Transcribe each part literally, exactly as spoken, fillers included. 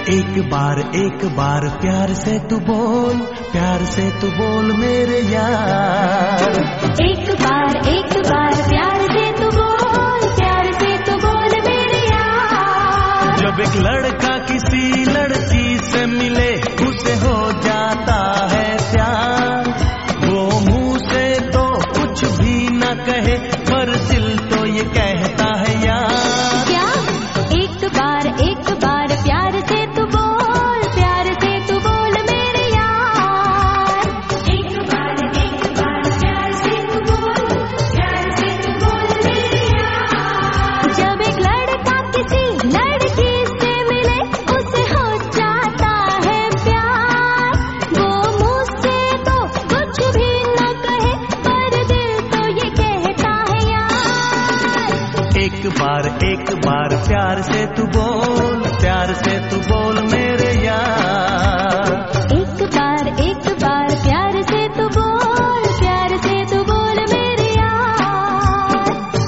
एक बार एक बार प्यार से तू बोल, प्यार से तू बोल मेरे यार। एक बार एक बार प्यार से तू बोल, प्यार से तू बोल मेरे यार। जब एक लड़का किसी लड़की से मिले उसे हो जाता है प्यार। वो मुंह से तो कुछ भी न कहे पर दिल तो ये कहता है यार। क्या एक बार एक बार प्यार से तू बोल, प्यार से तू बोल मेरे यार। एक बार एक बार प्यार से तू बोल, प्यार से तू बोल मेरे यार। जब एक लड़का किसी लड़की से मिले उसे हो जाता है प्यार। वो मुंह से तो कुछ भी न कहे पर दिल तो ये कहता है यार। एक बार एक बार प्यार से तू बोल, प्यार से तू बोल मेरे यार। एक बार एक बार प्यार से तू बोल, प्यार से तू बोल मेरे यार।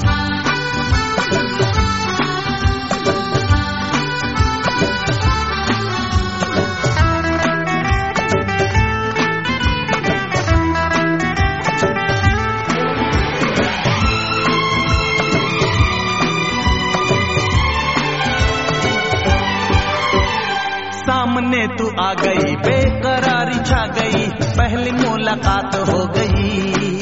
सामने तू आ गई, बेकरारी छा गई, पहली मुलाकात हो गई।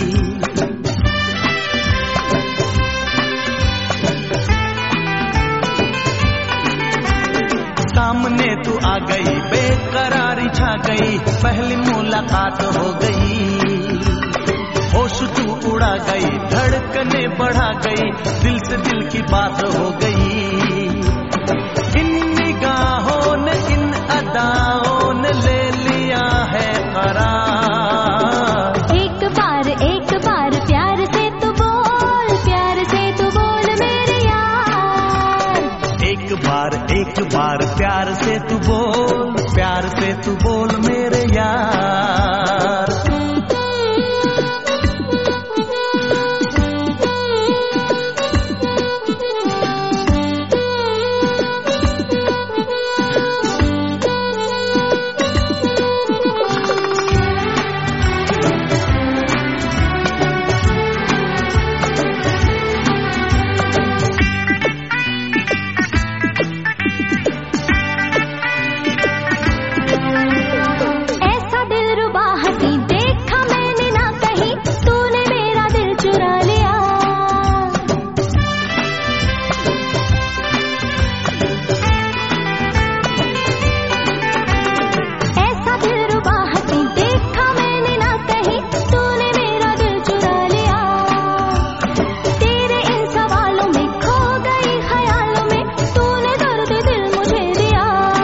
सामने तू आ गई, बेकरारी छा गई, पहली मुलाकात हो गई। होश तू उड़ा गई, धड़कने बढ़ा गई, दिल से दिल की बात हो गई। इन निगाहों ने इन अदाओं ने ले लिया है करार। एक बार एक बार प्यार से तू बोल, प्यार से तू बोल मेरे यार। एक बार एक बार प्यार से तू बोल, प्यार से तू बोल मेरे यार। ऐसा दिलरुबा हंसी देखा मैंने ना कहीं, तूने मेरा दिल चुरा लिया। ऐसा दिलरुबा हंसी देखा मैंने ना कहीं, तूने मेरा दिल चुरा लिया। तेरे इन सवालों में खो गई ख्यालों में, तूने दर्द दिल मुझे दिया।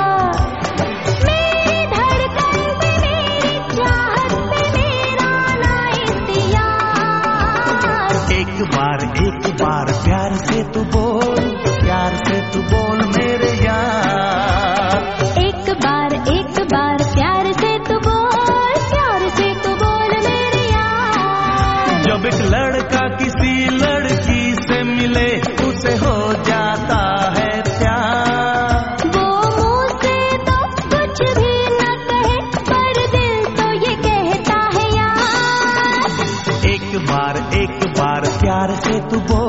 मेरी धड़कन पे मेरी चाहत पे मेरा ना इख्तियार। एक बार एक बार प्यार से तू बोल, प्यार से तू बोल मेरे यार। एक बार एक बार प्यार से तू बोल, प्यार से तू बोल मेरे यार। जब एक लड़का किसी लड़की से मिले उसे हो जाता है प्यार। वो मुंह से तो कुछ भी न कहे पर दिल तो ये कहता है यार। एक बार एक बार प्यार से तू बोल,